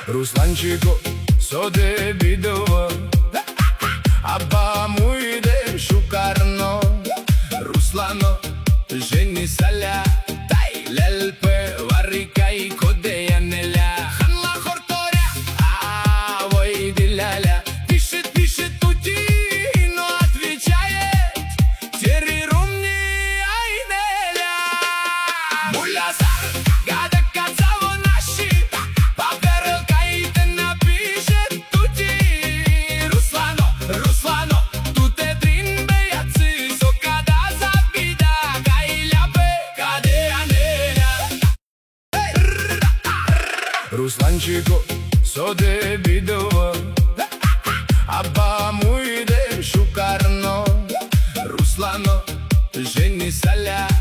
Ruslančiku sode bidova, abba muide šukarno. Ruslano ženi salea, lel pe varica i codeanelea. Hanla hortorea, a voi dilalea. Пишет тути, но отвечает террирумни айнеля. Мулязар, гада кацаво наши, паперел каите напишет тути. Руслано, туте трин беяцы, сокада забида, кайляпе кадеанеля. Русланчико соде бидова, abba muide šukarno. Ruslano ženi salea,